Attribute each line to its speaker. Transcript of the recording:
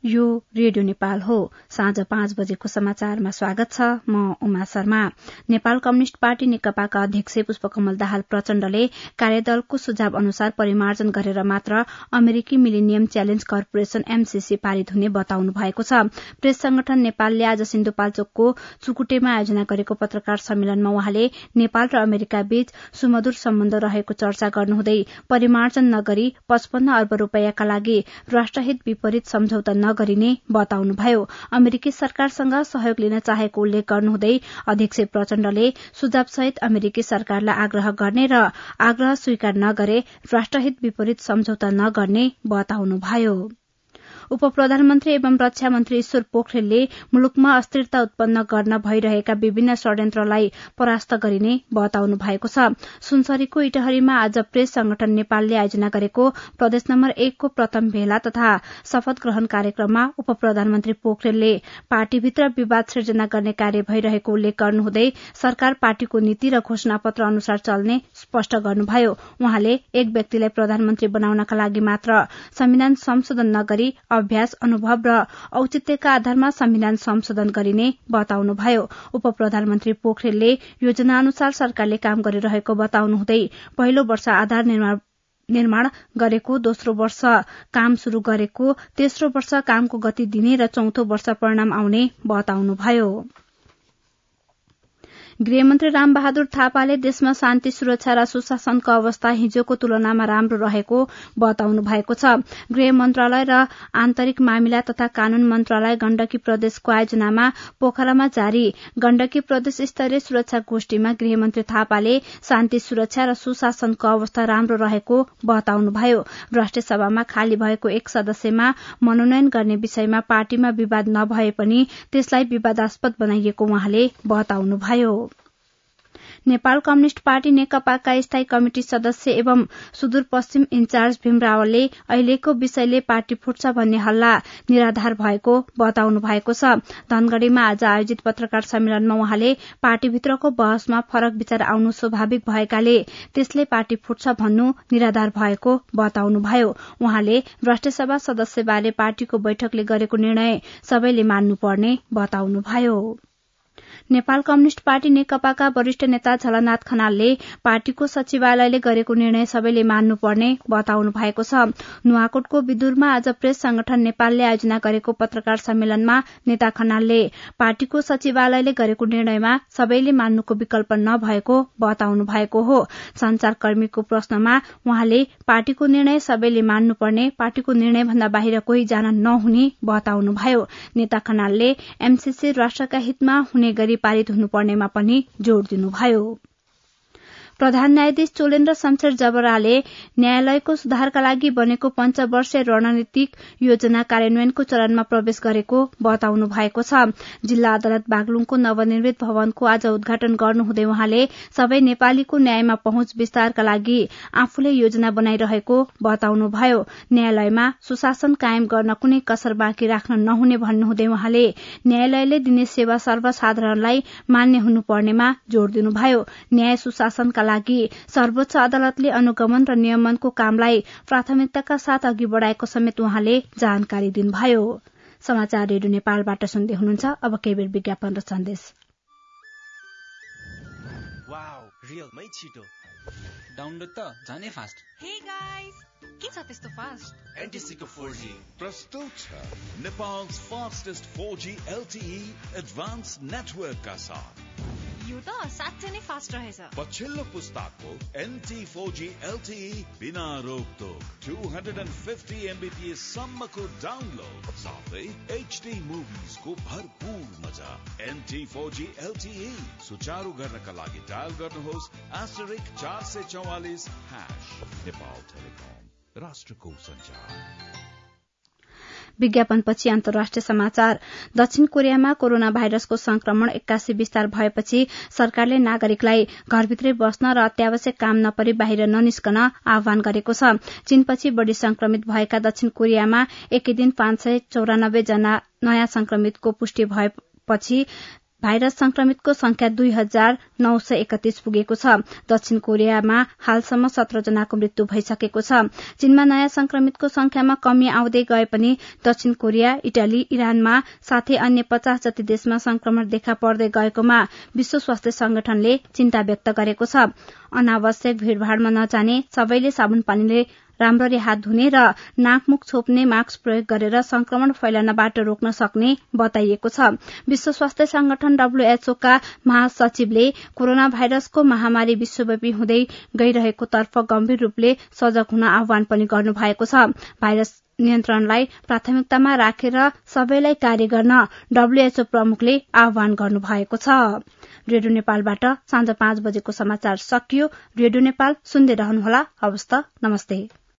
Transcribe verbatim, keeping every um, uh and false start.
Speaker 1: यो रेडियो नेपाल हो। साँझ पाँच बजेको समाचारमा स्वागत छ। म उमा शर्मा। नेपाल कम्युनिष्ट पार्टी नेकपाका अध्यक्ष पुष्पकमल दाहाल प्रचण्डले कार्यदलको सुझाव अनुसार परिमार्जन गरेर मात्र अमेरिकी मिलेनियम च्यालेन्ज कर्पोरेशन एमसीसी पारित हुने बताउनु भएको छ। प्रेस संगठन नेपालले आज सिन्धुपाल्चोकको चुकुटेमा आयोजना गरेको पत्रकार सम्मेलनमा उहाँले नेपाल र अमेरिका बीच सुमधुर सम्बन्ध रहेको चर्चा गर्नुहुँदै परिमार्जन नगरी पचपन्न अर्ब रूपियाँका लागि राष्ट्रहित विपरीत सम्झौता गरिने बताउनुभयो। अमेरिकी सरकारसँग सहयोग लिन चाहेको उल्लेख गर्नुहुँदै अध्यक्ष प्रचण्डले सुझावसहित अमेरिकी सरकारलाई आग्रह गर्ने र आग्रह स्वीकार नगरे राष्ट्रहित विपरीत सम्झौता नगर्ने बताउनुभयो। उप प्रधानमन्त्री एवं रक्षा मन्त्री ईश्वर पोखरेलले मुलुकमा अस्थिरता उत्पन्न गर्न भइरहेका विभिन्न षड्यन्त्रलाई परास्त गरिने बताउनु भएको छ। सुनसरीको इटहरीमा आज प्रेस संगठन नेपालले आयोजना गरेको प्रदेश नम्बर एकको प्रथम भेला तथा शपथ ग्रहण कार्यक्रममा उप प्रधानमन्त्री पोखरेलले पार्टीभित्र विवाद सिर्जना गर्ने कार्य भइरहेको उल्लेख गर्नुहुँदै सरकार पार्टीको नीति र घोषणापत्र अनुसार चल्ने स्पष्ट गर्नुभयो। उहाँले एक व्यक्तिलाई प्रधानमन्त्री बनाउनका लागि मात्र संविधान संशोधन नगरी अभ्यास अनुभव र औचित्यका आधारमा संविधान संशोधन गरिने बताउनुभयो। उप प्रधानमन्त्री पोखरेलले योजना अनुसार सरकारले काम गरिरहेको बताउनुहुँदै पहिलो वर्ष आधार निर्माण निर्माण गरेको, दोस्रो वर्ष काम शुरू गरेको, तेस्रो वर्ष कामको गति दिने र चौथो वर्ष परिणाम आउने बताउनुभयो। गृहमन्त्री रामबहादुर थापाले देशमा शान्ति सुरक्षा र सुशासनको अवस्था हिजोको तुलनामा राम्रो रहेको बताउनु भएको छ। गृह मन्त्रालय र आन्तरिक मामिला तथा कानून मन्त्रालय गण्डकी प्रदेशको आयोजनामा पोखरामा जारी गण्डकी प्रदेश स्तरीय सुरक्षा गोष्ठीमा गृहमन्त्री थापाले शान्ति सुरक्षा र सुशासनको अवस्था राम्रो रहेको बताउनुभयो। राष्ट्रिय सभामा खाली भएको एक सदस्यमा मनोनयन गर्ने विषयमा पार्टीमा विवाद नभए पनि त्यसलाई विवादास्पद बनाइएको उहाँले बताउनुभयो। नेपाल कम्युनिष्ट पार्टी नेकपाका स्थायी कमिटी सदस्य एवं सुदूरपश्चिम इन्चार्ज भीम रावलले अहिलेको विषयले पार्टी फुट्छ भन्ने हल्ला निराधार भएको बताउनु भएको छ। धनगढ़ीमा आज आयोजित पत्रकार सम्मेलनमा उहाँले पार्टीभित्रको बहसमा फरक विचार आउनु स्वाभाविक भएकाले त्यसले पार्टी फुट्छ भन्नु निराधार भएको बताउनुभयो। उहाँले राष्ट्रिय सभा सदस्यबारे पार्टीको बैठकले गरेको निर्णय सबैले मान्नुपर्ने बताउनुभयो। नेपाल कम्युनिष्ट पार्टी नेकपाका वरिष्ठ नेता झलनाथ खनालले पार्टीको सचिवालयले गरेको निर्णय सबैले मान्नुपर्ने बताउनु भएको छ। नुवाकोटको विदुरमा आज प्रेस संगठन नेपालले आयोजना गरेको पत्रकार सम्मेलनमा नेता खनालले पार्टीको सचिवालयले गरेको निर्णयमा सबैले मान्नुको विकल्प नभएको बताउनु भएको हो। संचारकर्मीको प्रश्नमा उहाँले पार्टीको निर्णय सबैले मान्नुपर्ने, पार्टीको निर्णयभन्दा बाहिर कोही जान नहुने बताउनुभयो। नेता खनालले एमसीसी राष्ट्रका हितमा हुने गरी पारित हुनुपर्नेमा पनि जोड़ दिनुभयो। प्रधान न्यायाधीश चोलेन्द्र शमशेर जबराले न्यायालयको सुधारका लागि बनेको पञ्चवर्षीय रणनीतिक योजना कार्यान्वयनको चरणमा प्रवेश गरेको बताउनु भएको छ। जिल्ला अदालत बागलुङको नवनिर्मित भवनको आज उद्घाटन गर्नुहुँदै उहाँले सबै नेपालीको न्यायमा पहुँच विस्तारका लागि आफूले योजना बनाइरहेको बताउनुभयो। न्यायालयमा सुशासन कायम गर्न कुनै कसर बाँकी राख्न नहुने भन्नुहुँदै उहाँले न्यायालयले दिने सेवा सर्वसाधारणलाई मान्य हुनुपर्नेमा जोड़ दिनुभयो। न्याय सुशासनका लागि सर्वोच्च अदालतले अनुगमन र नियमनको कामलाई प्राथमिकताका साथ अघि बढ़ाएको समेत उहाँले जानकारी दिनुभयो। समाचार रेडियो नेपालबाट सुन्दै हुनुहुन्छ। अब केही बेर विज्ञापन र सन्देश।
Speaker 2: वाउ, रियलमै छिटो डाउनलोड त जाने फास्ट।
Speaker 3: हे गाइस, के छ त्यस्तो फास्ट?
Speaker 2: एन्टिसिको फोर जी
Speaker 4: प्रस्तुत छ नेपाल's fastest four G L T E advanced network का साथ।
Speaker 3: यो त साँच्चै नै फास्ट रहेछ।
Speaker 4: पछिल्लो पुस्ताको N T four G L T E बिना रोकटोक two hundred fifty megabits सम्मको डाउनलोड साथै H D movies को भरपूर मजा। N T four G L T E सुचारू गर्नका लागि डायल गर्नुहोस् asterisk चार सय चौवालिस hash। नेपाल टेलिकम, राष्ट्रको सञ्चार।
Speaker 1: विज्ञापनपछि अन्तर्राष्ट्रिय समाचार। दक्षिण कोरियामा कोरोना भाइरसको संक्रमण एक्कासी विस्तार भएपछि सरकारले नागरिकलाई घरभित्रै बस्न र अत्यावश्यक काम नपरी बाहिर ननिस्कन आह्वान गरेको छ। चीनपछि बढ़ी संक्रमित भएका दक्षिण कोरियामा एकै दिन पाँच सय चौरानब्बे जना नयाँ संक्रमितको पुष्टि भएपछि भाइरस संक्रमितको संख्या दुई हजार नौ सय एकतीस पुगेको छ। दक्षिण कोरियामा हालसम्म सत्र जनाको मृत्यु भइसकेको छ। चीनमा नयाँ संक्रमितको संख्यामा कमी आउँदै गए पनि दक्षिण कोरिया, इटाली, इरानमा साथै अन्य पचास जति देशमा संक्रमण देखा पर्दै गएकोमा विश्व स्वास्थ्य संगठनले चिन्ता व्यक्त गरेको छ। अनावश्यक भीड़भाड़मा नजाने, सबैले साबुन पानीले राम्ररी हात धुने र नाकमुख छोप्ने मास्क प्रयोग गरेर संक्रमण फैलनबाट रोक्न सक्ने बताइएको छ। विश्व स्वास्थ्य संगठन डब्ल्यूएचओ का महासचिवले कोरोना भाइरसको महामारी विश्वव्यापी हुँदै गइरहेको तर्फ गम्भीर रूपले सजग हुन आह्वान पनि गर्नुभएको छ। भाइरस नियन्त्रणलाई प्राथमिकतामा राखेर सबैलाई कार्य गर्न डब्ल्यूएचओ प्रमुखले आह्वान गर्नुभएको छ। रेडियो नेपालबाट साँझ पाँच बजेको समाचार सकियो। रेडियो नेपाल सुन्दै रहनुहोला। हवस् त, नमस्ते।